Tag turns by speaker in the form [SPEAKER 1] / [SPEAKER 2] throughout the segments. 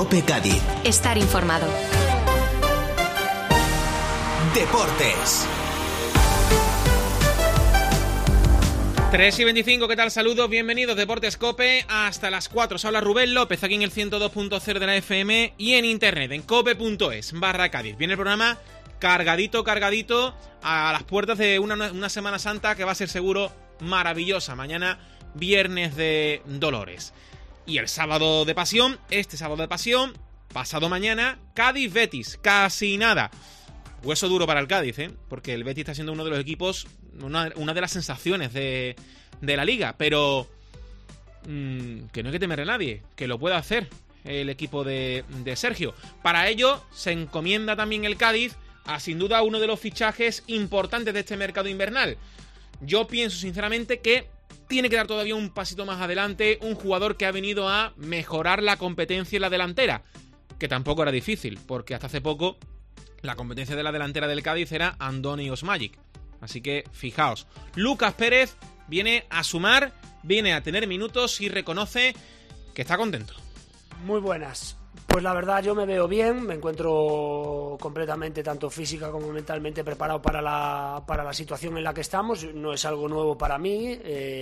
[SPEAKER 1] COPE Cádiz.
[SPEAKER 2] Estar informado.
[SPEAKER 1] Deportes.
[SPEAKER 3] 3:25, ¿qué tal? Saludos, bienvenidos, Deportes COPE, hasta las 4. Se habla Rubén López, aquí en el 102.0 de la FM y en internet, en cope.es/Cádiz. Viene el programa cargadito a las puertas de una Semana Santa que va a ser seguro maravillosa. Mañana, viernes de Dolores. Y el sábado de pasión, pasado mañana, Cádiz-Betis, casi nada. Hueso duro para el Cádiz, porque el Betis está siendo uno de los equipos, una de las sensaciones de la liga, pero que no hay que temerle a nadie, que lo pueda hacer el equipo de Sergio. Para ello se encomienda también el Cádiz a, sin duda, uno de los fichajes importantes de este mercado invernal. Yo pienso sinceramente que tiene que dar todavía un pasito más adelante, un jugador que ha venido a mejorar la competencia en la delantera, que tampoco era difícil, porque hasta hace poco la competencia de la delantera del Cádiz era Andoni Osmajic. Así que, fijaos, Lucas Pérez viene a sumar, viene a tener minutos y reconoce que está contento.
[SPEAKER 4] Muy buenas. Pues la verdad yo me veo bien, me encuentro completamente, tanto física como mentalmente, preparado para la situación en la que estamos. No es algo nuevo para mí.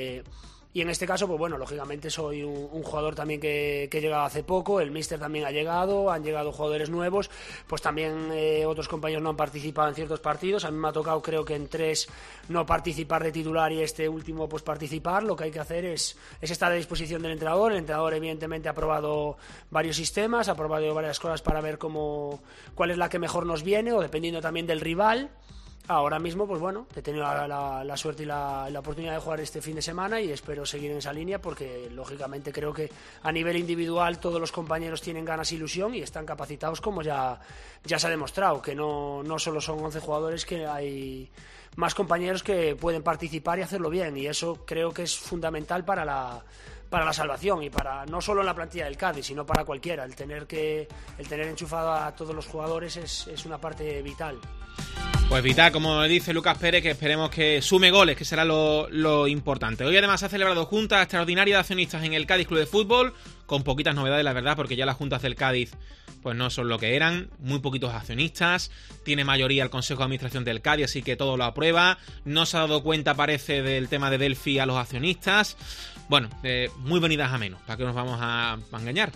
[SPEAKER 4] Y en este caso, pues bueno, lógicamente soy un jugador también que he llegado hace poco, el míster también ha llegado, han llegado jugadores nuevos, pues también otros compañeros no han participado en ciertos partidos, a mí me ha tocado creo que en 3 no participar de titular y este último pues participar. Lo que hay que hacer es estar a disposición del entrenador. El entrenador evidentemente ha probado varios sistemas, ha probado varias cosas para ver cuál es la que mejor nos viene, o dependiendo también del rival. Ahora mismo, pues bueno, he tenido la suerte y la oportunidad de jugar este fin de semana y espero seguir en esa línea porque, lógicamente, creo que a nivel individual todos los compañeros tienen ganas e ilusión y están capacitados, como ya se ha demostrado, que no solo son 11 jugadores, que hay más compañeros que pueden participar y hacerlo bien, y eso creo que es fundamental para la salvación y para no solo en la plantilla del Cádiz, sino para cualquiera. El tener enchufado a todos los jugadores es una parte vital.
[SPEAKER 3] Pues vital, como dice Lucas Pérez, que esperemos que sume goles, que será lo importante. Hoy además se ha celebrado junta extraordinaria de accionistas en el Cádiz Club de Fútbol, con poquitas novedades, la verdad, porque ya las juntas del Cádiz pues no son lo que eran, muy poquitos accionistas, tiene mayoría el Consejo de Administración del Cádiz, así que todo lo aprueba, no se ha dado cuenta, parece, del tema de Delphi a los accionistas. Bueno, muy venidas a menos, ¿para qué nos vamos a engañar?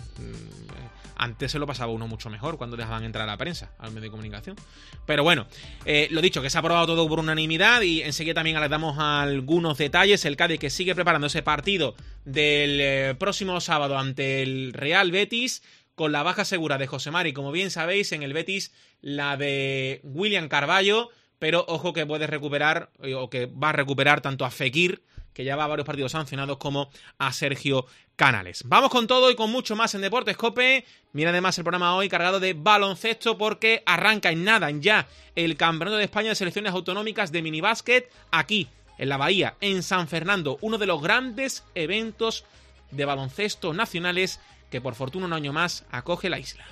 [SPEAKER 3] Antes se lo pasaba uno mucho mejor cuando dejaban entrar a la prensa, al medio de comunicación. Pero bueno, lo dicho, que se ha aprobado todo por unanimidad y enseguida también les damos algunos detalles. El Cádiz que sigue preparando ese partido del próximo sábado ante el Real Betis, con la baja segura de José Mari. Como bien sabéis, en el Betis la de William Carballo, pero ojo que puede recuperar, o que va a recuperar tanto a Fekir, que ya va a varios partidos sancionados, como a Sergio Canales. Vamos con todo y con mucho más en Deportes COPE. Mira además el programa hoy cargado de baloncesto, porque arranca en nada ya el Campeonato de España de Selecciones Autonómicas de minibásquet aquí en la Bahía, en San Fernando, uno de los grandes eventos de baloncesto nacionales que por fortuna un año más acoge la isla.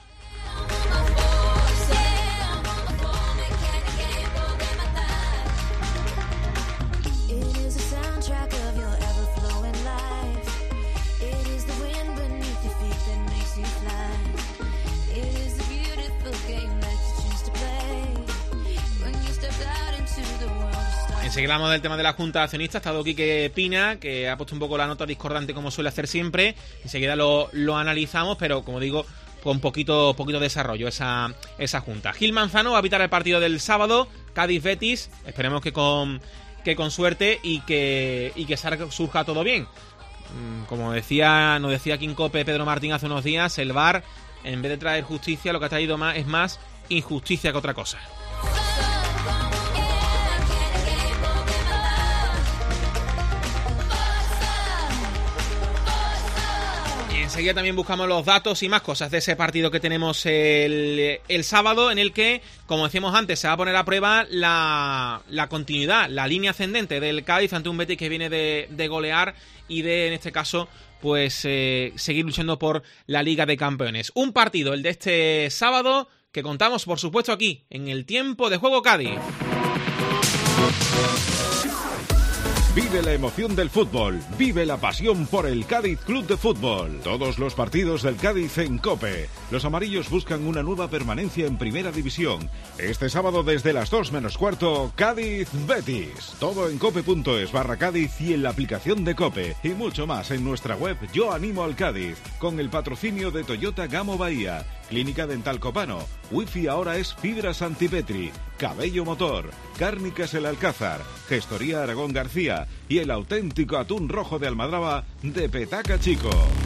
[SPEAKER 3] Enseguida hablamos del tema de la Junta de Accionistas. Ha estado Quique Pina, que ha puesto un poco la nota discordante como suele hacer siempre. Enseguida lo analizamos, pero como digo, con poquito desarrollo esa junta. Gil Manzano va a pitar el partido del sábado, Cádiz-Betis. Esperemos que con suerte y que surja todo bien. Como nos decía aquí en COPE Pedro Martín hace unos días, el VAR, en vez de traer justicia, lo que ha traído es más injusticia que otra cosa. Enseguida también buscamos los datos y más cosas de ese partido que tenemos el sábado, en el que, como decíamos antes, se va a poner a prueba la continuidad, la línea ascendente del Cádiz ante un Betis que viene de golear y de, en este caso, pues seguir luchando por la Liga de Campeones. Un partido, el de este sábado, que contamos, por supuesto, aquí, en el Tiempo de Juego Cádiz.
[SPEAKER 2] Vive la emoción del fútbol, vive la pasión por el Cádiz Club de Fútbol. Todos los partidos del Cádiz en COPE. Los amarillos buscan una nueva permanencia en Primera División. Este sábado desde las 2 menos cuarto, Cádiz-Betis. Todo en cope.es/Cádiz y en la aplicación de COPE. Y mucho más en nuestra web Yo Animo al Cádiz, con el patrocinio de Toyota Gamo Bahía, Clínica Dental Copano, Wi-Fi ahora es Fibra Santipetri, Cabello Motor, Cárnicas El Alcázar, Gestoría Aragón García y el auténtico atún rojo de Almadraba de Petaca Chico.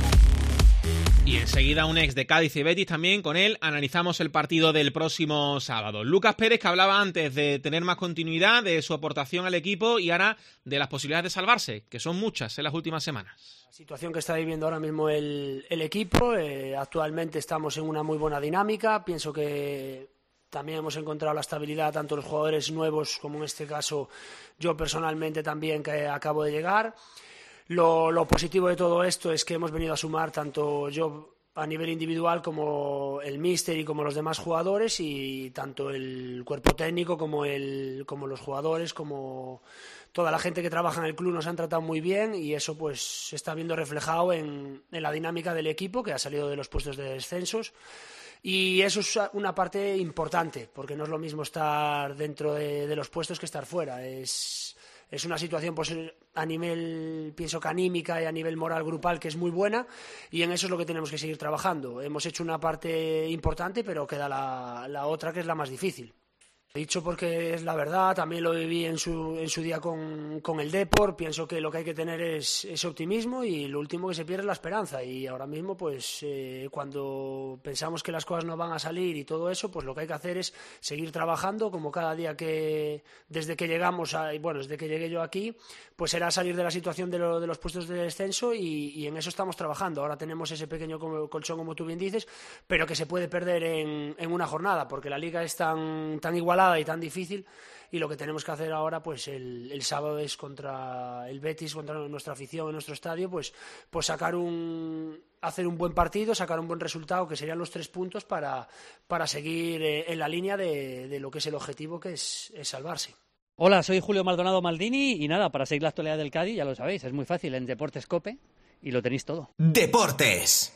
[SPEAKER 3] Y enseguida un ex de Cádiz y Betis también. Con él analizamos el partido del próximo sábado. Lucas Pérez, que hablaba antes de tener más continuidad, de su aportación al equipo y ahora de las posibilidades de salvarse, que son muchas en las últimas semanas.
[SPEAKER 4] La situación que está viviendo ahora mismo el equipo, actualmente estamos en una muy buena dinámica. Pienso que también hemos encontrado la estabilidad, tanto los jugadores nuevos como en este caso yo personalmente también, que acabo de llegar. Lo positivo de todo esto es que hemos venido a sumar tanto yo a nivel individual como el míster y como los demás jugadores, y tanto el cuerpo técnico como los jugadores, como toda la gente que trabaja en el club nos han tratado muy bien, y eso pues se está viendo reflejado en la dinámica del equipo, que ha salido de los puestos de descensos. Y eso es una parte importante, porque no es lo mismo estar dentro de los puestos que estar fuera. Es una situación, pues, a nivel, pienso que anímica y a nivel moral grupal, que es muy buena, y en eso es lo que tenemos que seguir trabajando. Hemos hecho una parte importante, pero queda la otra, que es la más difícil. He dicho porque es la verdad, también lo viví en su día con el Depor. Pienso que lo que hay que tener es optimismo, y lo último que se pierde es la esperanza, y ahora mismo pues cuando pensamos que las cosas no van a salir y todo eso, pues lo que hay que hacer es seguir trabajando como cada día, que desde que llegamos desde que llegué yo aquí, pues era salir de la situación de los puestos de descenso, y en eso estamos trabajando. Ahora tenemos ese pequeño colchón, como tú bien dices, pero que se puede perder en una jornada, porque la liga es tan igualada y tan difícil, y lo que tenemos que hacer ahora pues el sábado es contra el Betis, contra nuestra afición en nuestro estadio, pues hacer un buen partido, sacar un buen resultado, que serían los 3 puntos para seguir en la línea de lo que es el objetivo, que es salvarse.
[SPEAKER 5] Hola, soy Julio Maldonado Maldini, y nada, para seguir la actualidad del Cádiz, ya lo sabéis, es muy fácil, en Deportes COPE, y lo tenéis todo.
[SPEAKER 1] Deportes.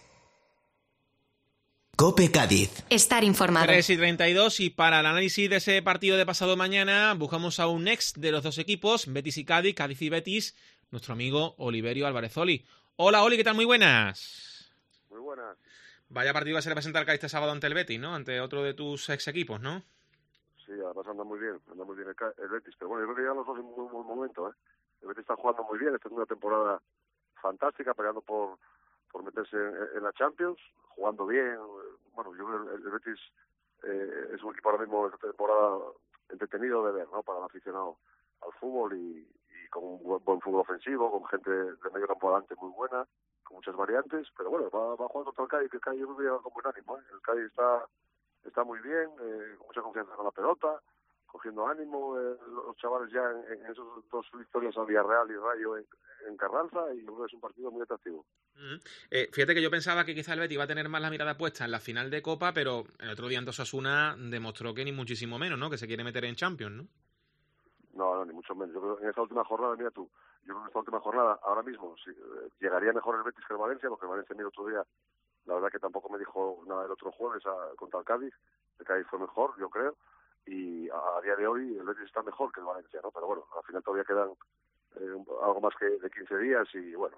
[SPEAKER 1] COPE Cádiz.
[SPEAKER 6] Estar informado.
[SPEAKER 3] 3:32, y para el análisis de ese partido de pasado mañana buscamos a un ex de los dos equipos, Betis y Cádiz, Cádiz y Betis, nuestro amigo Oliverio Álvarez Oli. Hola Oli, ¿qué tal? Muy buenas.
[SPEAKER 7] Muy buenas.
[SPEAKER 3] Vaya partido va a ser presentar Cádiz este sábado ante el Betis, ¿no? Ante otro de tus ex equipos, ¿no?
[SPEAKER 7] Sí, además anda muy bien el Betis, pero bueno, yo creo que ya los dos en un muy buen momento, ¿eh? El Betis está jugando muy bien, esta es una temporada fantástica, peleando por meterse en la Champions, jugando bien. Bueno, yo creo que el Betis es un equipo ahora mismo esta temporada entretenido de ver, ¿no? Para el aficionado al fútbol, y con un buen fútbol ofensivo, con gente de medio campo adelante muy buena, con muchas variantes, pero bueno, va a jugar contra el Cádiz, que el Cádiz yo creo que con buen ánimo, ¿eh? El Cádiz está muy bien, con mucha confianza con la pelota, cogiendo ánimo, los chavales ya en esos 2 victorias al Villarreal y Rayo en Carranza, y yo creo que es un partido muy atractivo.
[SPEAKER 3] Fíjate que yo pensaba que quizá el Betis iba a tener más la mirada puesta en la final de Copa, pero el otro día ante Osasuna demostró que ni muchísimo menos, ¿no? Que se quiere meter en Champions, ¿no?
[SPEAKER 7] No, ni mucho menos. Yo creo que en esta última jornada, mira tú, yo creo que en esta última jornada, ahora mismo, llegaría mejor el Betis que el Valencia, porque el Valencia el otro día, la verdad que tampoco me dijo nada el otro jueves contra el Cádiz. El Cádiz fue mejor, yo creo, y a día de hoy el Betis está mejor que el Valencia, ¿no? Pero bueno, al final todavía quedan algo más que de 15 días, y bueno,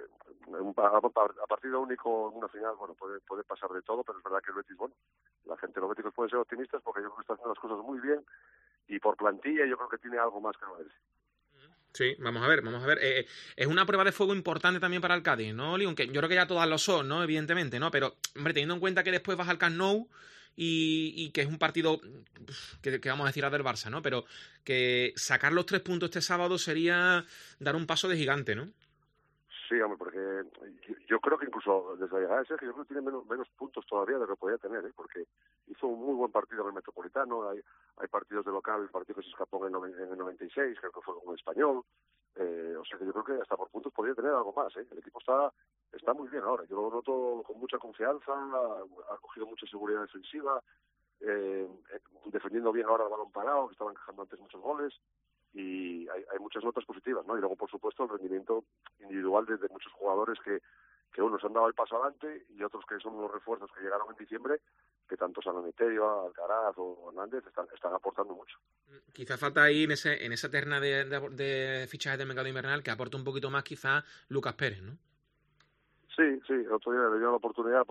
[SPEAKER 7] a partido único en una final, bueno, puede pasar de todo, pero es verdad que el Betis, bueno, la gente, los béticos pueden ser optimistas, porque yo creo que está haciendo las cosas muy bien, y por plantilla yo creo que tiene algo más que el Valencia.
[SPEAKER 3] Sí, vamos a ver. Es una prueba de fuego importante también para el Cádiz, ¿no, Oli? Aunque yo creo que ya todas lo son, ¿no? Evidentemente, ¿no? Pero, hombre, teniendo en cuenta que después vas al Camp Nou y que es un partido que vamos a decir del Barça, ¿no? Pero que sacar los 3 puntos este sábado sería dar un paso de gigante, ¿no?
[SPEAKER 7] Sí, hombre, porque yo creo que incluso desde la llegada de Sergio, yo creo que tiene menos puntos todavía de lo que podía tener, ¿eh? Porque hizo un muy buen partido en el Metropolitano, hay partidos de local, el partido que se escapó en el 96, creo que fue con el Español, o sea que yo creo que hasta por puntos podría tener algo más, ¿eh? El equipo está muy bien ahora, yo lo noto con mucha confianza, ha cogido mucha seguridad defensiva, defendiendo bien ahora el balón parado, que estaba encajando antes muchos goles, y hay muchas notas positivas, ¿no? Y luego, por supuesto, el rendimiento individual de muchos jugadores que unos han dado el paso adelante y otros que son los refuerzos que llegaron en diciembre, que tanto San Emeterio, Alcaraz o Hernández están aportando mucho.
[SPEAKER 3] Quizá falta ahí en esa terna de fichajes del mercado invernal que aporte un poquito más quizá Lucas Pérez, ¿no?
[SPEAKER 7] Sí, el otro día le dio la oportunidad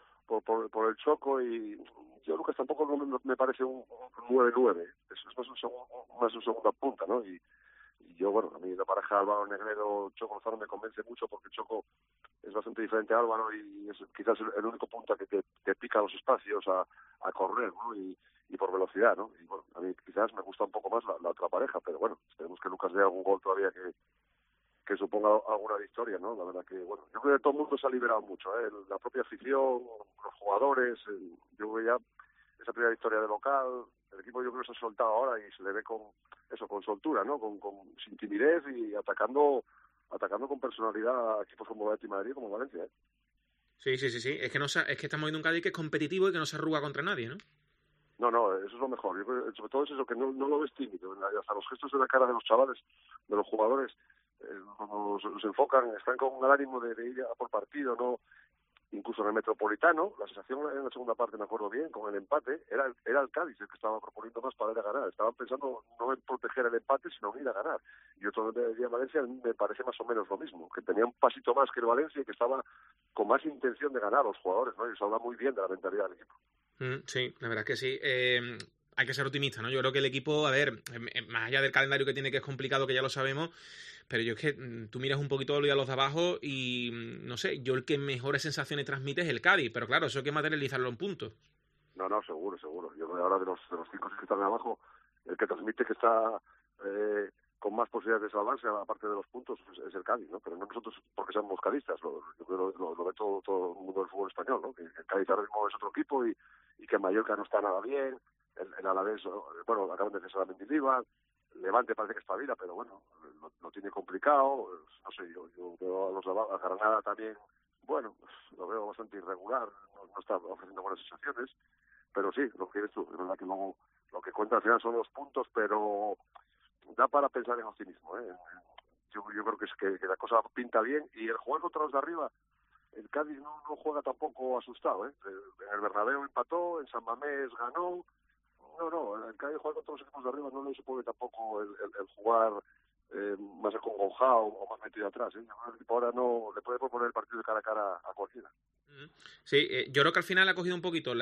[SPEAKER 7] por el Choco y yo Lucas tampoco me parece un 9-9, es más un segunda punta, ¿no? Y yo, bueno, a mí la pareja Álvaro-Negredo-Choco Lozano me convence mucho porque Choco es bastante diferente a Álvaro y es quizás el único punta que pica los espacios a correr, ¿no? Y por velocidad, ¿no? Y bueno, a mí quizás me gusta un poco más la otra pareja, pero bueno, esperemos que Lucas dé algún gol todavía que suponga alguna victoria, ¿no? La verdad que, bueno, yo creo que todo el mundo se ha liberado mucho, la propia afición, los jugadores, yo creo que ya esa primera victoria de local, el equipo yo creo que se ha soltado ahora y se le ve con soltura, ¿no? Sin timidez y atacando con personalidad a equipos como Betis Madrid como Valencia, ¿eh?
[SPEAKER 3] Sí. Es que estamos viendo un Cádiz que es competitivo y que no se arruga contra nadie, ¿no?
[SPEAKER 7] No, eso es lo mejor. Yo creo, sobre todo es eso, que no lo ves tímido. Hasta los gestos de la cara de los chavales, de los jugadores, cuando se enfocan, están con el ánimo de ir a por partido, ¿no? Incluso en el Metropolitano, la sensación en la segunda parte, me acuerdo bien, con el empate, era el Cádiz el que estaba proponiendo más para ir a ganar. Estaban pensando no en proteger el empate, sino en ir a ganar. Y otro día en Valencia me parece más o menos lo mismo, que tenía un pasito más que el Valencia y que estaba con más intención de ganar los jugadores, ¿no? Y eso habla muy bien de la mentalidad del equipo.
[SPEAKER 3] Sí, la verdad es que sí. Hay que ser optimista, ¿no? Yo creo que el equipo, a ver, más allá del calendario que tiene, que es complicado, que ya lo sabemos, pero yo es que tú miras un poquito a los de abajo y, no sé, yo el que mejores sensaciones transmite es el Cádiz, pero claro, eso hay que materializarlo en puntos.
[SPEAKER 7] No, seguro. Yo ahora de los 5 que están abajo, el que transmite que está con más posibilidades de salvarse, aparte de los puntos, es el Cádiz, ¿no? Pero no nosotros porque seamos cadistas, yo creo que lo ve todo el mundo del fútbol español, ¿no? Que el Cádiz ahora mismo es otro equipo y que Mallorca no está nada bien, el Alavés, bueno, acaban de cesar a Mendilibar, Levante parece que espabila, pero bueno, lo tiene complicado, no sé, yo veo a Granada también, bueno, lo veo bastante irregular, no está ofreciendo buenas sensaciones, pero sí, lo que quieres tú, es verdad que luego lo que cuenta al final son los puntos, pero da para pensar en optimismo, ¿eh? Yo creo que la cosa pinta bien y el jugar contra los de arriba, el Cádiz no juega tampoco asustado, ¿eh? En el Bernabéu empató, en San Mamés ganó. No, el Cádiz juega contra los equipos de arriba no le supone tampoco el jugar más acongonjado o más metido atrás, ¿eh? El equipo ahora no le puede proponer el partido de cara a cara a cualquiera.
[SPEAKER 3] Sí, yo creo que al final ha cogido un poquito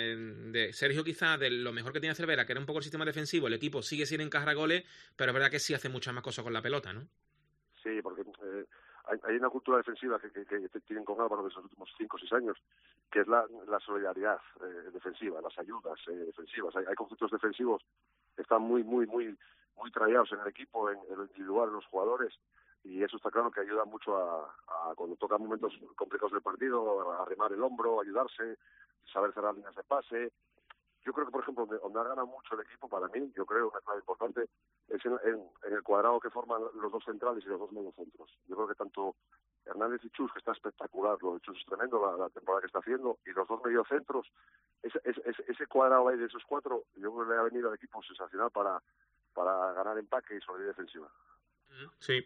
[SPEAKER 3] de Sergio, quizá de lo mejor que tiene Cervera, que era un poco el sistema defensivo. El equipo sigue sin encajar goles, pero es verdad que sí hace muchas más cosas con la pelota, ¿no?
[SPEAKER 7] Sí, porque hay una cultura defensiva que tienen con Álvaro desde los últimos 5 o 6 años, que es la solidaridad defensiva, las ayudas defensivas. Hay conceptos defensivos que están muy traídos en el equipo, en lo individual, en los jugadores, y eso está claro que ayuda mucho a cuando tocan momentos complicados del partido, a arrimar el hombro, ayudarse, saber cerrar líneas de pase. Yo creo que, por ejemplo, donde ha ganado mucho el equipo, para mí, yo creo una clave importante, es en el cuadrado que forman los dos centrales y los dos mediocentros. Yo creo que tanto Hernández y Chus, que está espectacular, lo de Chus es tremendo, la temporada que está haciendo, y los dos mediocentros, ese cuadrado ahí de esos cuatro, yo creo que le ha venido al equipo sensacional para ganar empaque y solidez defensiva.
[SPEAKER 3] Sí.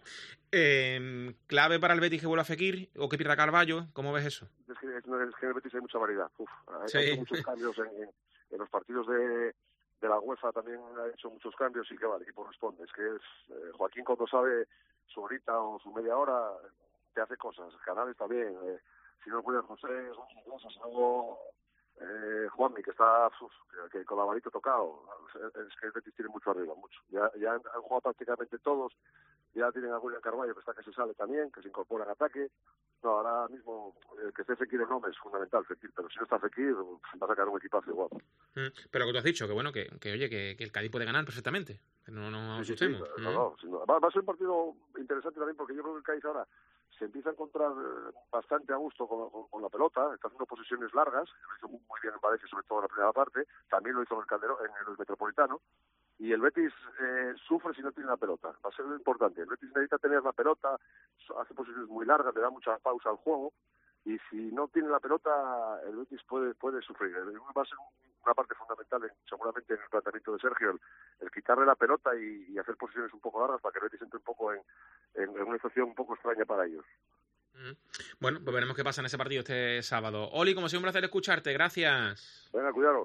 [SPEAKER 3] ¿Clave para el Betis que vuelva a Fekir o que pierda Carballo? ¿Cómo ves eso?
[SPEAKER 7] Es que en el Betis hay mucha variedad.
[SPEAKER 3] Sí.
[SPEAKER 7] Ha hecho muchos cambios en los partidos de la UEFA, también ha hecho muchos cambios y que el equipo responde. Es que Joaquín, cuando sabe su horita o su media hora, te hace cosas. Canales también. Si no puede José, son sus cosas. Luego Juanmi, que está que con la varita tocado. Es que el Betis tiene mucho arriba, mucho. Ya han jugado prácticamente todos. Ya tienen a William Carballo, que está que se sale también, que se incorpora en ataque. No, ahora mismo que esté Fekir en nombre es fundamental, Fekir, pero si no está Fekir va a sacar un equipazo igual.
[SPEAKER 3] Pero que tú has dicho, que bueno, que oye, que el Cádiz puede ganar perfectamente, que no nos asustemos.
[SPEAKER 7] Sí. Va a ser un partido interesante también, porque yo creo que el Cádiz ahora se empieza a encontrar bastante a gusto con la pelota, está haciendo posiciones largas, lo hizo muy bien en Valencia, sobre todo en la primera parte, también lo hizo en el Calderón, en el Metropolitano, y el Betis sufre si no tiene la pelota. Va a ser importante. El Betis necesita tener la pelota, hace posiciones muy largas, le da mucha pausa al juego, y si no tiene la pelota, el Betis puede sufrir. Va a ser una parte fundamental seguramente en el planteamiento de Sergio, el quitarle la pelota y hacer posiciones un poco largas para que el Betis entre un poco en una situación un poco extraña para ellos.
[SPEAKER 3] Bueno, pues veremos qué pasa en ese partido este sábado. Oli, como siempre, un placer escucharte, gracias.
[SPEAKER 7] Venga, cuidaros.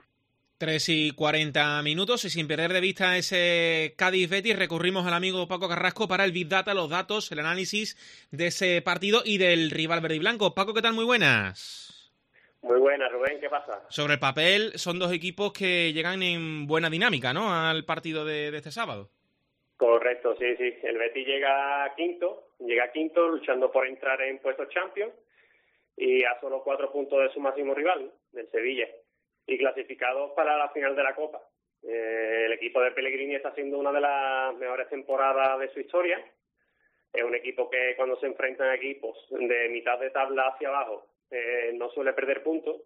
[SPEAKER 3] 3:40 y sin perder de vista ese Cádiz-Betis, recurrimos al amigo Paco Carrasco para el Big Data, los datos, el análisis de ese partido y del rival verde y blanco. Paco, ¿qué tal? Muy buenas.
[SPEAKER 6] Muy buenas, Rubén, ¿qué pasa?
[SPEAKER 3] Sobre el papel, son dos equipos que llegan en buena dinámica, ¿no?, al partido de este sábado.
[SPEAKER 6] Correcto, sí. El Betis llega quinto luchando por entrar en puestos Champions y a solo 4 puntos de su máximo rival, del Sevilla, y clasificados para la final de la Copa. El equipo de Pellegrini está haciendo una de las mejores temporadas de su historia. Es un equipo que cuando se enfrentan a equipos de mitad de tabla hacia abajo no suele perder puntos.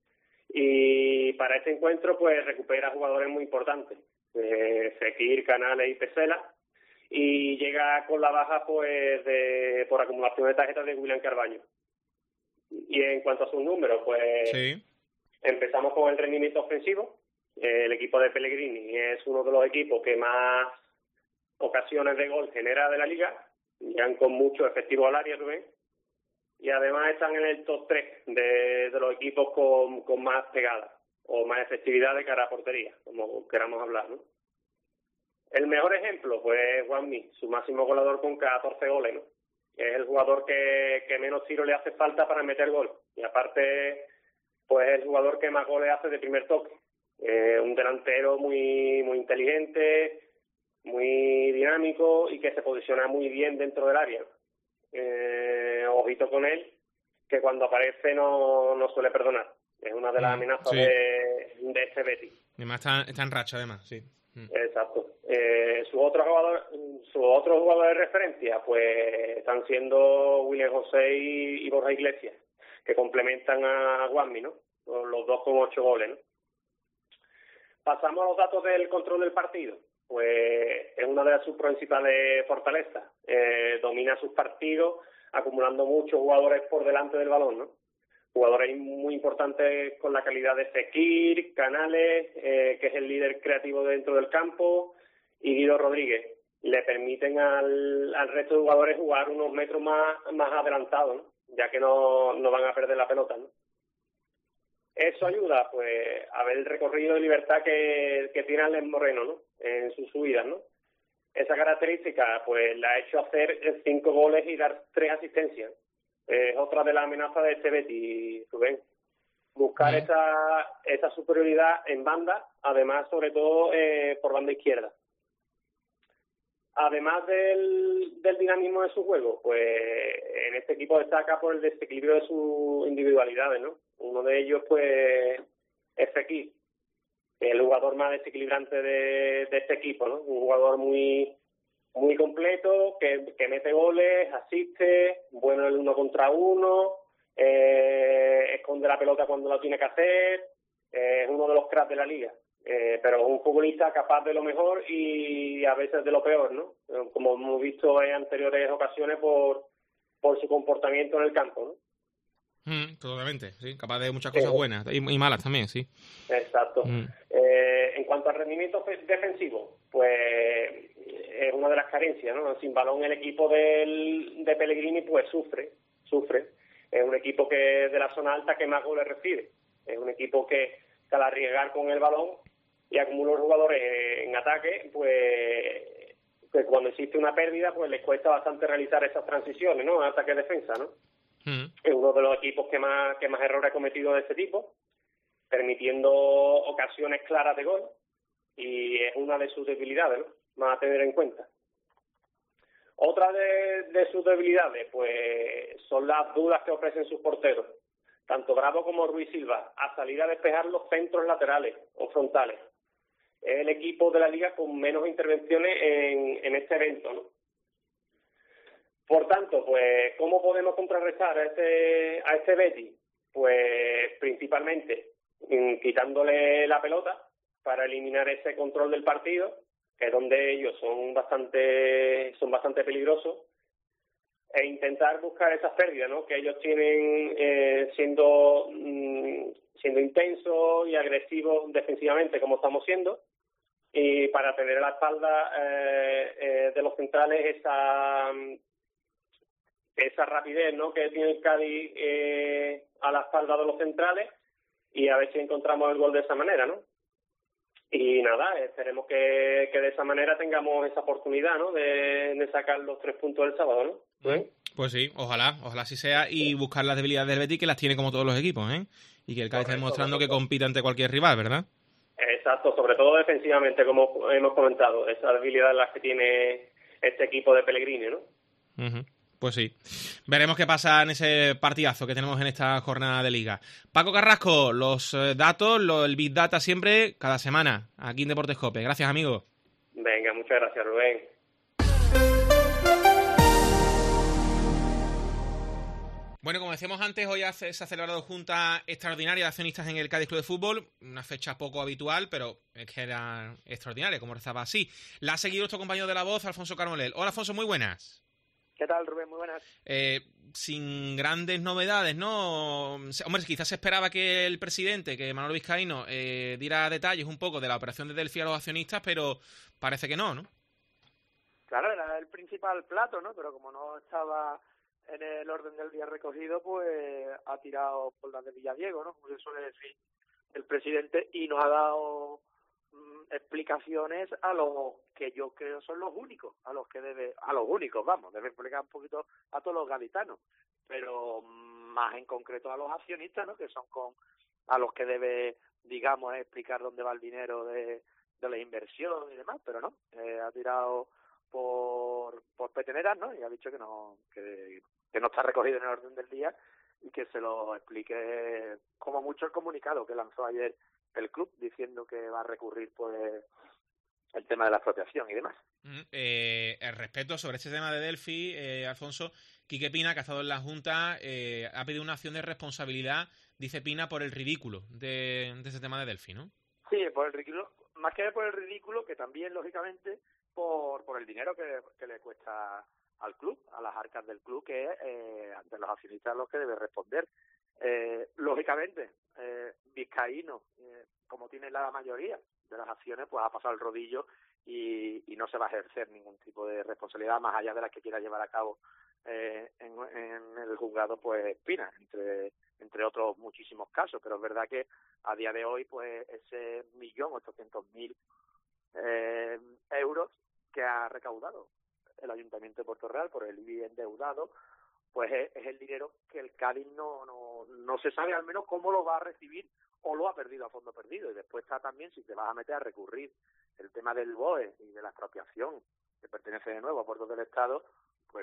[SPEAKER 6] Y para este encuentro pues recupera jugadores muy importantes, Fekir, Canales y Pesela, y llega con la baja pues por acumulación de tarjetas de William Carvalho. Y en cuanto a sus números, pues sí. Empezamos con el rendimiento ofensivo. El equipo de Pellegrini es uno de los equipos que más ocasiones de gol genera de la liga, llegan con mucho efectivo al área, Rubén, y además están en el top 3 de los equipos con más pegadas o más efectividad de cara a portería, como queramos hablar, ¿no? El mejor ejemplo, pues, Juanmi, su máximo goleador con 14 goles, ¿no? Es el jugador que menos tiro le hace falta para meter gol, y aparte pues es el jugador que más goles hace de primer toque. Un delantero muy inteligente, muy dinámico y que se posiciona muy bien dentro del área. Ojito con él, que cuando aparece no suele perdonar. Es una de las amenazas de este Betis.
[SPEAKER 3] Además está en racha, además, sí.
[SPEAKER 6] Exacto. Sus otros jugadores de referencia pues están siendo William José y Borja Iglesias, que complementan a Juanmi, ¿no? Los dos con 8 goles, ¿no? Pasamos a los datos del control del partido. Pues es una de sus principales fortalezas. Domina sus partidos, acumulando muchos jugadores por delante del balón, ¿no? Jugadores muy importantes con la calidad de Fekir, Canales, que es el líder creativo dentro del campo, y Guido Rodríguez. Le permiten al resto de jugadores jugar unos metros más adelantados, ¿no? Ya que no van a perder la pelota, ¿no? Eso ayuda, pues, a ver el recorrido de libertad que tiene Alex Moreno, ¿no?, en sus subidas, ¿no? Esa característica, pues, la ha hecho hacer 5 goles y dar 3 asistencias. Es otra de las amenazas de este Betis, Rubén. Buscar esa superioridad en banda, además, sobre todo, por banda izquierda. Además del dinamismo de su juego, pues en este equipo destaca por el desequilibrio de sus individualidades, ¿no? Uno de ellos, pues, es Fekir, que es el jugador más desequilibrante de este equipo, ¿no? Un jugador muy completo, que mete goles, asiste, bueno el 1 contra 1, esconde la pelota cuando la tiene que hacer, es uno de los cracks de la liga. Pero un futbolista capaz de lo mejor y a veces de lo peor, ¿no? Como hemos visto en anteriores ocasiones por su comportamiento en el campo, ¿no?
[SPEAKER 3] Totalmente, sí, capaz de muchas cosas buenas y malas también, sí.
[SPEAKER 6] Exacto. En cuanto al rendimiento defensivo, pues es una de las carencias, ¿no? Sin balón el equipo de Pellegrini pues sufre. Es un equipo que de la zona alta que más goles recibe. Es un equipo que al arriesgar con el balón y acumula los jugadores en ataque, pues cuando existe una pérdida, pues les cuesta bastante realizar esas transiciones, ¿no? Ataque-defensa, ¿no? Es uno de los equipos que más errores ha cometido de este tipo, permitiendo ocasiones claras de gol, y es una de sus debilidades, ¿no?, más a tener en cuenta. Otra de sus debilidades, pues, son las dudas que ofrecen sus porteros, tanto Bravo como Ruiz Silva, a salir a despejar los centros laterales o frontales. Es el equipo de la liga con menos intervenciones en este evento, ¿no? Por tanto, pues, ¿cómo podemos contrarrestar a este Betis? Pues, principalmente, quitándole la pelota para eliminar ese control del partido, que es donde ellos son bastante peligrosos, e intentar buscar esas pérdidas, ¿no?, que ellos tienen siendo siendo intenso y agresivo defensivamente como estamos siendo, y para tener a la espalda de los centrales esa rapidez, ¿no?, que tiene el Cádiz a la espalda de los centrales, y a ver si encontramos el gol de esa manera, ¿no? Y nada, esperemos que de esa manera tengamos esa oportunidad, ¿no?, de sacar los 3 puntos del sábado, ¿no?
[SPEAKER 3] Pues sí, ojalá así sea, y buscar las debilidades del Betis, que las tiene como todos los equipos, ¿eh? Y que el Cádiz está demostrando que compite ante cualquier rival, ¿verdad?
[SPEAKER 6] Exacto, sobre todo defensivamente, como hemos comentado, esas debilidades las que tiene este equipo de Pellegrini, ¿no?
[SPEAKER 3] Uh-huh. Pues sí. Veremos qué pasa en ese partidazo que tenemos en esta jornada de Liga. Paco Carrasco, los datos, el Big Data siempre, cada semana, aquí en Deportes COPE. Gracias, amigo.
[SPEAKER 6] Venga, muchas gracias, Rubén.
[SPEAKER 3] Bueno, como decíamos antes, hoy se ha celebrado junta extraordinaria de accionistas en el Cádiz Club de Fútbol, una fecha poco habitual, pero es que era extraordinaria, como rezaba así. La ha seguido nuestro compañero de La Voz, Alfonso Carmolel. Hola, Alfonso, muy buenas.
[SPEAKER 8] ¿Qué tal, Rubén? Muy buenas.
[SPEAKER 3] Sin grandes novedades, ¿no? Hombre, quizás se esperaba que el presidente, que Manolo Vizcaíno, diera detalles un poco de la operación de Delphi a los accionistas, pero parece que no, ¿no?
[SPEAKER 8] Claro, era el principal plato, ¿no? Pero como no estaba en el orden del día recogido, pues ha tirado por la de Villadiego, ¿no? Como se suele decir el presidente, y nos ha dado explicaciones a los que yo creo son los únicos, debe explicar un poquito a todos los gaditanos, pero más en concreto a los accionistas, ¿no?, que son a los que debe, digamos, explicar dónde va el dinero de la inversión y demás, pero no, ha tirado por peteneras, ¿no?, y ha dicho que no está recogido en el orden del día, y que se lo explique como mucho el comunicado que lanzó ayer el club, diciendo que va a recurrir pues el tema de la expropiación y demás.
[SPEAKER 3] Respecto sobre este tema de Delphi, Alfonso, Quique Pina, que ha estado en la Junta, ha pedido una acción de responsabilidad, dice Pina, por el ridículo de ese tema de Delphi, ¿no?
[SPEAKER 8] Sí, por el ridículo, más que por el ridículo, que también, lógicamente, por el dinero que le cuesta al club, a las arcas del club, que es ante los accionistas los que debe responder. Lógicamente, Vizcaíno, como tiene la mayoría de las acciones, pues ha pasado el rodillo y no se va a ejercer ningún tipo de responsabilidad más allá de la que quiera llevar a cabo en el juzgado, pues Pina, entre otros muchísimos casos. Pero es verdad que a día de hoy, pues ese 1.800.000 euros que ha recaudado el Ayuntamiento de Puerto Real por el IBI endeudado, pues es el dinero que el Cádiz no se sabe al menos cómo lo va a recibir, o lo ha perdido a fondo perdido. Y después está también, si te vas a meter a recurrir el tema del BOE y de la expropiación, que pertenece de nuevo a Puertos del Estado, pues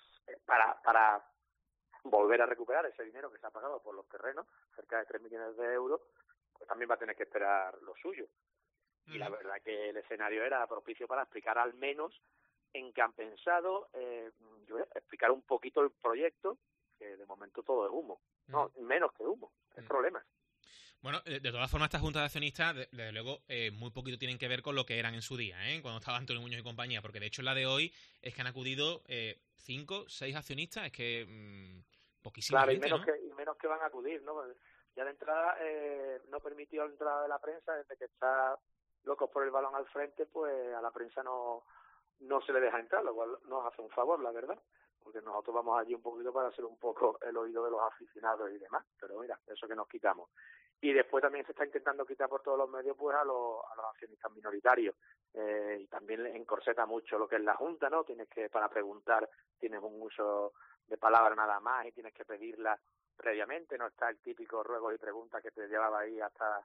[SPEAKER 8] para volver a recuperar ese dinero que se ha pagado por los terrenos, cerca de 3 millones de euros, pues también va a tener que esperar lo suyo. Y la verdad que el escenario era propicio para explicar al menos en qué han pensado, explicar un poquito el proyecto, que de momento todo es humo, no, menos que humo, es problemas.
[SPEAKER 3] Bueno, de todas formas, esta junta de accionistas, desde luego, muy poquito tienen que ver con lo que eran en su día, cuando estaba Antonio Muñoz y compañía, porque de hecho la de hoy es que han acudido 5, 6 accionistas, es que poquísima
[SPEAKER 8] claro,
[SPEAKER 3] gente,
[SPEAKER 8] y menos que van a acudir, ¿no? Ya de entrada no permitió la entrada de la prensa, desde que está Locos por el Balón al frente, pues a la prensa no se le deja entrar, lo cual nos hace un favor, la verdad, porque nosotros vamos allí un poquito para hacer un poco el oído de los aficionados y demás, pero mira, eso que nos quitamos. Y después también se está intentando quitar por todos los medios pues a los accionistas minoritarios, y también encorseta mucho lo que es la Junta, ¿no? Para preguntar, tienes un uso de palabra nada más y tienes que pedirla previamente, no está el típico ruegos y preguntas que te llevaba ahí hasta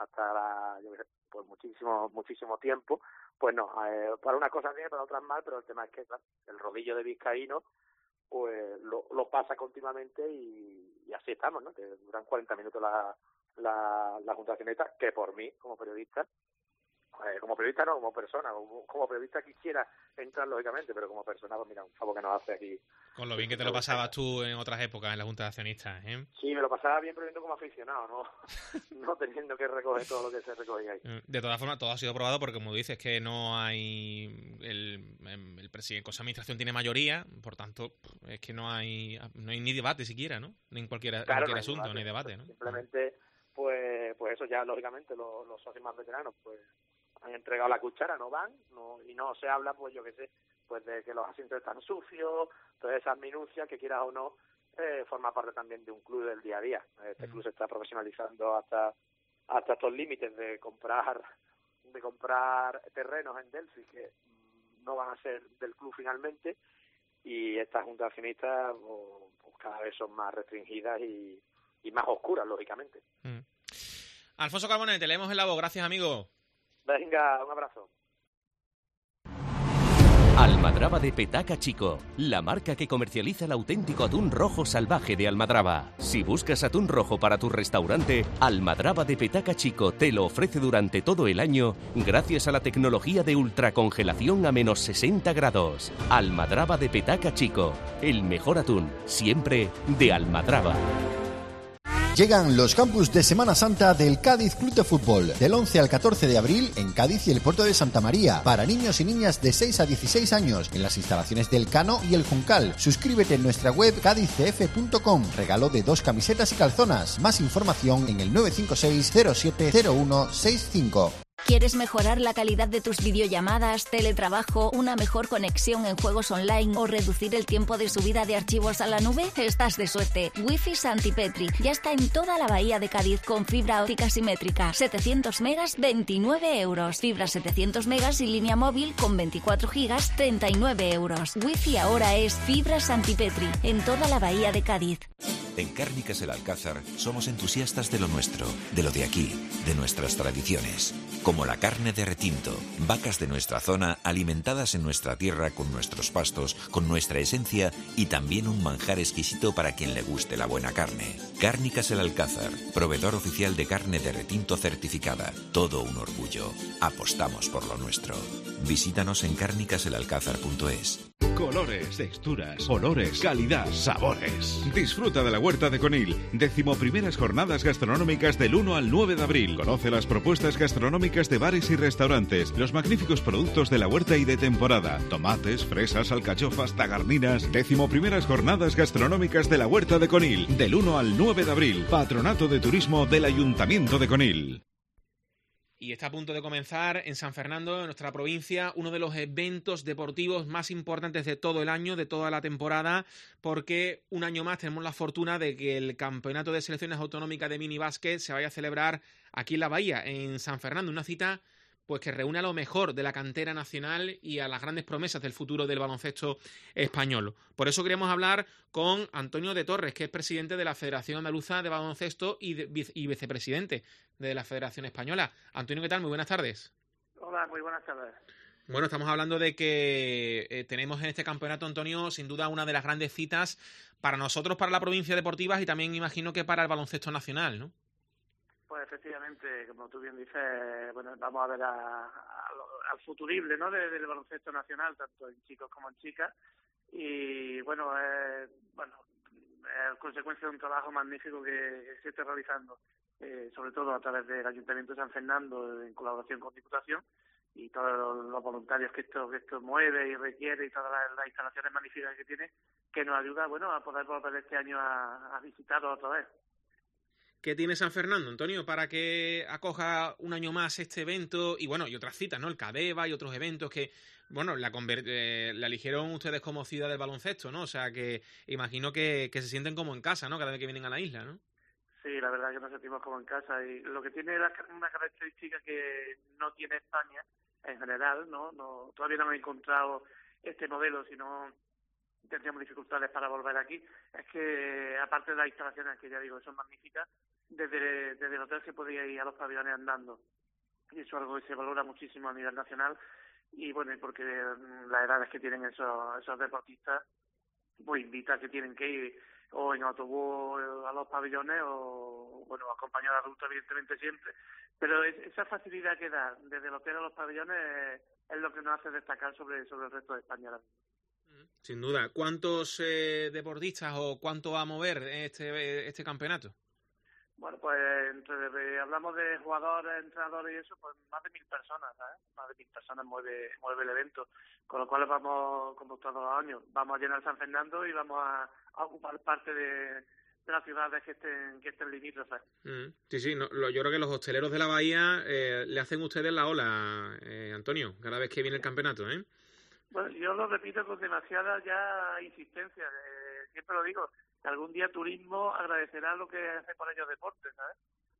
[SPEAKER 8] pues muchísimo tiempo. Pues no, para unas cosas bien, para otras mal, pero el tema es que claro, el rodillo de Vizcaíno pues lo pasa continuamente y así estamos, ¿no? Que duran 40 minutos la Junta de Accionistas, que por mí, como periodista no, como persona, como periodista quisiera entrar lógicamente, pero como persona, pues mira, un favor que nos hace aquí.
[SPEAKER 3] Con lo bien que te lo pasabas tú en otras épocas en la Junta de Accionistas, ¿eh?
[SPEAKER 8] Sí, me lo pasaba bien, pero viendo como aficionado, no teniendo que recoger todo lo que se recogía ahí.
[SPEAKER 3] De todas formas, todo ha sido aprobado porque, como dices, que no hay el presidente, cosa de administración tiene mayoría, por tanto, es que no hay ni debate siquiera, ¿no? En cualquier asunto, no hay debate, ¿no?
[SPEAKER 8] Simplemente, pues pues eso ya lógicamente los socios más veteranos pues han entregado la cuchara, no van, y no se habla, pues yo qué sé, pues de que los asientos están sucios, todas esas minucias que quieras o no, forma parte también de un club del día a día. Este club se está profesionalizando hasta estos límites de comprar terrenos en Delphi que no van a ser del club finalmente, y estas juntas de accionistas pues cada vez son más restringidas y más oscuras, lógicamente.
[SPEAKER 3] Alfonso Carbonell, te leemos en la voz. Gracias, amigo.
[SPEAKER 8] Venga, un abrazo.
[SPEAKER 9] Almadraba de Petaca Chico, la marca que comercializa el auténtico atún rojo salvaje de Almadraba. Si buscas atún rojo para tu restaurante, Almadraba de Petaca Chico te lo ofrece durante todo el año gracias a la tecnología de ultracongelación a menos 60 grados. Almadraba de Petaca Chico, el mejor atún, siempre de Almadraba.
[SPEAKER 10] Llegan los campus de Semana Santa del Cádiz Club de Fútbol, del 11 al 14 de abril en Cádiz y el puerto de Santa María, para niños y niñas de 6 a 16 años, en las instalaciones del Cano y el Juncal. Suscríbete en nuestra web cadizcf.com. Regalo de 2 camisetas y calzonas. Más información en el 956 070165.
[SPEAKER 11] ¿Quieres mejorar la calidad de tus videollamadas, teletrabajo, una mejor conexión en juegos online o reducir el tiempo de subida de archivos a la nube? Estás de suerte. Wi-Fi Santipetri ya está en toda la bahía de Cádiz con fibra óptica simétrica. 700 megas, 29 euros. Fibra 700 megas y línea móvil con 24 gigas, 39 euros. Wi-Fi ahora es fibra Santipetri en toda la bahía de Cádiz.
[SPEAKER 12] En Cárnicas El Alcázar somos entusiastas de lo nuestro, de lo de aquí, de nuestras tradiciones. Como la carne de retinto, vacas de nuestra zona alimentadas en nuestra tierra con nuestros pastos, con nuestra esencia y también un manjar exquisito para quien le guste la buena carne. Cárnicas El Alcázar, proveedor oficial de carne de retinto certificada. Todo un orgullo. Apostamos por lo nuestro. Visítanos en cárnicaselalcázar.es.
[SPEAKER 2] Colores, texturas, olores, calidad, sabores. Disfruta de la Huerta de Conil. 11ª Jornadas Gastronómicas del 1 al 9 de abril. Conoce las propuestas gastronómicas de bares y restaurantes, los magníficos productos de la huerta y de temporada. Tomates, fresas, alcachofas, tagarninas. 11ª Jornadas Gastronómicas de la Huerta de Conil. Del 1 al 9 de abril. Patronato de Turismo del Ayuntamiento de Conil.
[SPEAKER 3] Y está a punto de comenzar en San Fernando, en nuestra provincia, uno de los eventos deportivos más importantes de todo el año, de toda la temporada, porque un año más tenemos la fortuna de que el Campeonato de Selecciones Autonómicas de Minibásquet se vaya a celebrar aquí en la Bahía, en San Fernando, una cita pues que reúne a lo mejor de la cantera nacional y a las grandes promesas del futuro del baloncesto español. Por eso queríamos hablar con Antonio de Torres, que es presidente de la Federación Andaluza de Baloncesto y vicepresidente de la Federación Española. Antonio, ¿qué tal? Muy buenas tardes.
[SPEAKER 13] Hola, muy buenas tardes.
[SPEAKER 3] Bueno, estamos hablando de que tenemos en este campeonato, Antonio, sin duda una de las grandes citas para nosotros, para la provincia deportiva y también imagino que para el baloncesto nacional, ¿no?
[SPEAKER 13] Pues efectivamente, como tú bien dices, bueno, vamos a ver al futurible, ¿no? Del baloncesto nacional, tanto en chicos como en chicas, y bueno, es consecuencia de un trabajo magnífico que se está realizando, sobre todo a través del Ayuntamiento de San Fernando, en colaboración con Diputación, y todos los voluntarios que esto mueve y requiere, y todas las instalaciones magníficas que tiene, que nos ayuda, bueno, a poder volver este año a visitarlo otra vez.
[SPEAKER 3] ¿Qué tiene San Fernando, Antonio, para que acoja un año más este evento y bueno, y otras citas, ¿no? El Cadeva y otros eventos que, bueno, la eligieron ustedes como ciudad del baloncesto, ¿no? O sea, que imagino que se sienten como en casa, ¿no? Cada vez que vienen a la isla, ¿no?
[SPEAKER 13] Sí, la verdad que nos sentimos como en casa, y lo que tiene una característica que no tiene España en general, ¿no? Todavía no hemos encontrado este modelo, sino tendríamos dificultades para volver aquí, es que aparte de las instalaciones, que ya digo, son magníficas, desde el hotel se podía ir a los pabellones andando, y eso es algo que se valora muchísimo a nivel nacional, y bueno, porque las edades que tienen esos deportistas, pues invita a que tienen que ir o en autobús a los pabellones o, bueno, acompañado de adultos, evidentemente siempre, pero esa facilidad que da desde el hotel a los pabellones es lo que nos hace destacar sobre el resto de España ahora mismo.
[SPEAKER 3] Sin duda. ¿Cuántos deportistas o cuánto va a mover este campeonato?
[SPEAKER 13] Bueno, pues hablamos de jugadores, entrenadores y eso, pues más de 1.000 personas, ¿sabes? Más de 1.000 personas mueve el evento, con lo cual vamos, como todos los años, vamos a llenar San Fernando y vamos a ocupar parte de las ciudades que estén limítrofes.
[SPEAKER 3] Sí, yo creo que los hosteleros de la Bahía le hacen ustedes la ola, Antonio, cada vez que viene el campeonato, ¿eh?
[SPEAKER 13] Bueno, yo lo repito con demasiada ya insistencia. Siempre lo digo, que algún día turismo agradecerá lo que hace por ellos deportes, ¿sabes?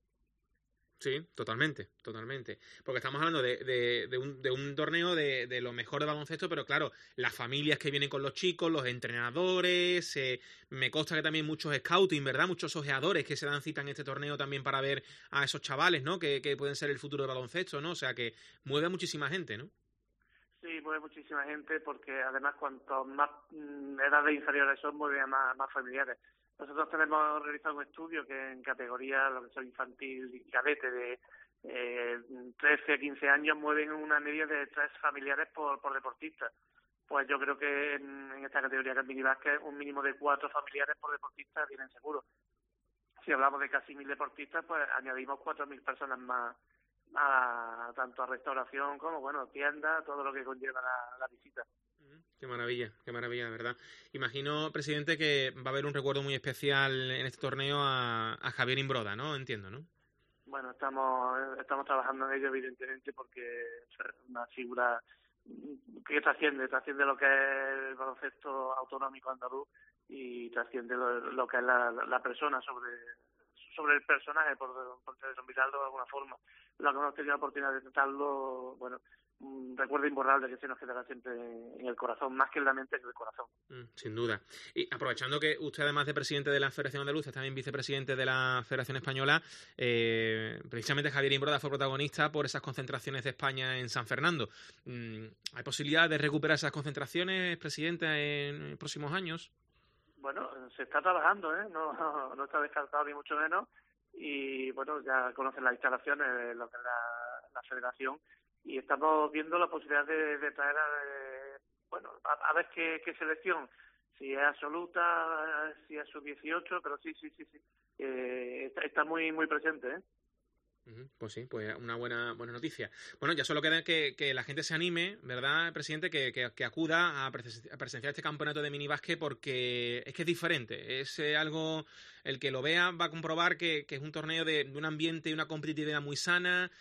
[SPEAKER 3] Sí, totalmente. Porque estamos hablando de un torneo de lo mejor de baloncesto, pero claro, las familias que vienen con los chicos, los entrenadores, me consta que también muchos scouting, ¿verdad? Muchos ojeadores que se dan cita en este torneo también para ver a esos chavales, ¿no? Que pueden ser el futuro del baloncesto, ¿no? O sea, que mueve a muchísima gente, ¿no?
[SPEAKER 13] Sí, mueve muchísima gente porque además cuanto más edades inferiores son, mueve a más familiares. Nosotros tenemos realizado un estudio que en categoría, lo que son infantil y cadete, de 13 a 15 años, mueven una media de 3 familiares por deportista. Pues yo creo que en esta categoría que es minibásquet, un mínimo de 4 familiares por deportista vienen seguro. Si hablamos de casi 1.000 deportistas, pues añadimos 4.000 personas más, tanto a restauración como, bueno, tiendas, todo lo que conlleva la visita.
[SPEAKER 3] Qué maravilla, de verdad. Imagino, presidente, que va a haber un recuerdo muy especial en este torneo a Javier Imbroda, ¿no? Entiendo, ¿no?
[SPEAKER 13] Bueno, estamos trabajando en ello, evidentemente, porque es una figura que trasciende lo que es el baloncesto autonómico andaluz y trasciende lo que es la persona sobre el personaje, por mirarlo de alguna forma. Lo que hemos tenido la oportunidad de tratarlo, bueno, un recuerdo imborrable que se nos quedará siempre en el corazón, más que en la mente, en el corazón.
[SPEAKER 3] Sin duda. Y aprovechando que usted, además de presidente de la Federación Andaluza, es también vicepresidente de la Federación Española, precisamente Javier Imbroda fue protagonista por esas concentraciones de España en San Fernando. ¿Hay posibilidad de recuperar esas concentraciones, presidente, en próximos años?
[SPEAKER 13] Bueno, se está trabajando, no está descartado ni mucho menos, y bueno, ya conocen las instalaciones de lo que es la Federación, y estamos viendo la posibilidad de traer a ver qué selección, si es absoluta, si es sub-18, pero sí, está muy presente,
[SPEAKER 3] Pues sí, pues una buena noticia. Bueno, ya solo queda que la gente se anime, ¿verdad, presidente? Que acuda a presenciar este campeonato de minibásquet, porque es que es diferente. Es algo, el que lo vea va a comprobar que es un torneo de un ambiente y una competitividad muy sana,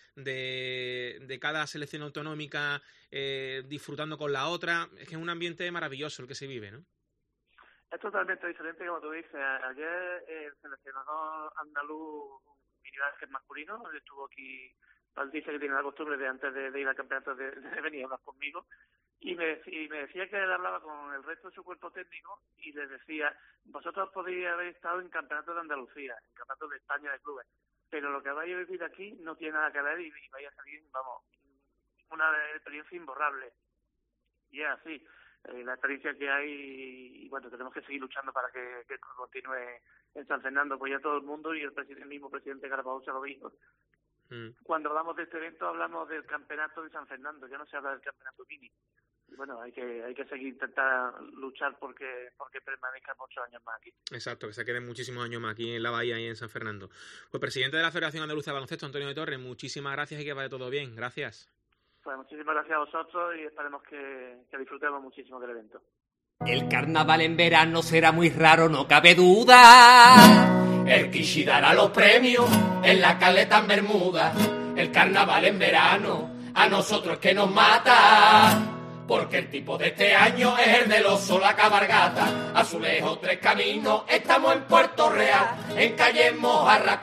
[SPEAKER 3] de cada selección autonómica disfrutando con la otra. Es que es un ambiente maravilloso el que se vive, ¿no?
[SPEAKER 13] Es totalmente diferente, como tú dices. Ayer el seleccionador andaluz minibásquet masculino estuvo aquí. Dice que tiene la costumbre de antes de ir al campeonato de venir a hablar conmigo, y me decía que él hablaba con el resto de su cuerpo técnico y les decía: vosotros podéis haber estado en campeonato de Andalucía, en campeonato de España de clubes, pero lo que vais a vivir aquí no tiene nada que ver y vais a salir, una experiencia imborrable. Y es así, la experiencia que hay, y bueno, tenemos que seguir luchando para que continúe en San Fernando. Pues ya todo el mundo, y el mismo presidente Garabau se lo dijo. Cuando hablamos de este evento hablamos del campeonato de San Fernando, ya no se habla del campeonato mini. Y bueno, hay que seguir intentar luchar porque permanezcan muchos años más aquí.
[SPEAKER 3] Exacto, que se queden muchísimos años más aquí en la Bahía y en San Fernando. Pues presidente de la Federación Andaluza de Baloncesto, Antonio de Torres, muchísimas gracias y que vaya todo bien. Gracias.
[SPEAKER 13] Pues muchísimas gracias a vosotros y esperemos que disfrutemos muchísimo del evento.
[SPEAKER 14] El carnaval en verano será muy raro, no cabe duda. El Kishi dará los premios en la caleta en Bermuda. El carnaval en verano a nosotros es que nos mata, porque el tipo de este año es el del oso la cabalgata. Azulejo, Tres Caminos, estamos en Puerto Real, en calle Mojarra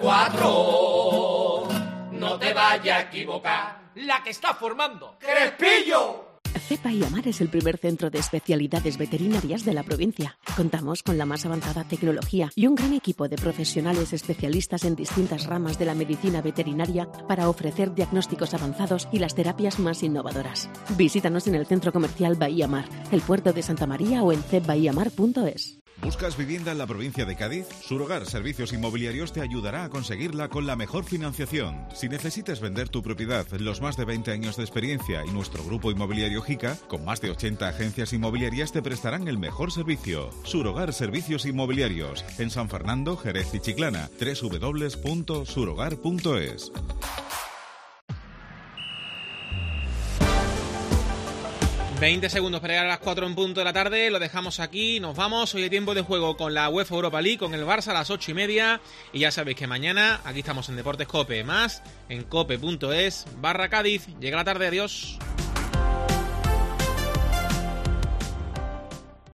[SPEAKER 14] 4. No te vayas a equivocar, la que está formando Crespillo.
[SPEAKER 15] Cepa y Amar es el primer centro de especialidades veterinarias de la provincia. Contamos con la más avanzada tecnología y un gran equipo de profesionales especialistas en distintas ramas de la medicina veterinaria para ofrecer diagnósticos avanzados y las terapias más innovadoras. Visítanos en el centro comercial Bahía Mar, el puerto de Santa María o en cbahiamar.es.
[SPEAKER 2] ¿Buscas vivienda en la provincia de Cádiz? Surogar Servicios Inmobiliarios te ayudará a conseguirla con la mejor financiación. Si necesitas vender tu propiedad, los más de 20 años de experiencia y nuestro grupo inmobiliario JICA, con más de 80 agencias inmobiliarias, te prestarán el mejor servicio. Surogar Servicios Inmobiliarios, en San Fernando, Jerez y Chiclana. www.surogar.es.
[SPEAKER 3] 20 segundos para llegar a las 4 en punto de la tarde. Lo dejamos aquí, nos vamos. Hoy hay tiempo de juego con la UEFA Europa League, con el Barça a las 8:30. Y ya sabéis que mañana aquí estamos en Deportes COPE, más en cope.es/Cádiz. Llega la tarde, adiós.